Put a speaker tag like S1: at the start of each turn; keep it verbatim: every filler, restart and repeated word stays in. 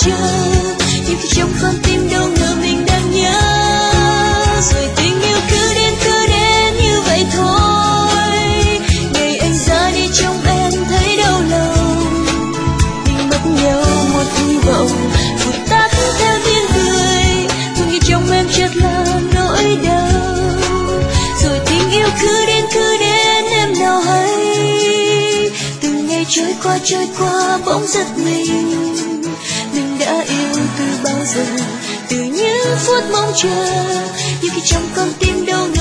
S1: chờ, nhưng khi trong con tim đâu ngờ mình đang nhớ. Rồi tình yêu cứ đến cứ đến như vậy thôi. Ngày anh ra đi trong em thấy đau lòng, mình mất nhau một hy vọng vụt tắt theo tiếng cười. Thương như trong em chợt làm nỗi đau. Rồi tình yêu cứ đến cứ đến em nào hay. Từng ngày trôi qua trôi qua bỗng giật mình. Mình đã yêu từ bao giờ, từ những phút mong chờ, nhưng khi trong con tim đâu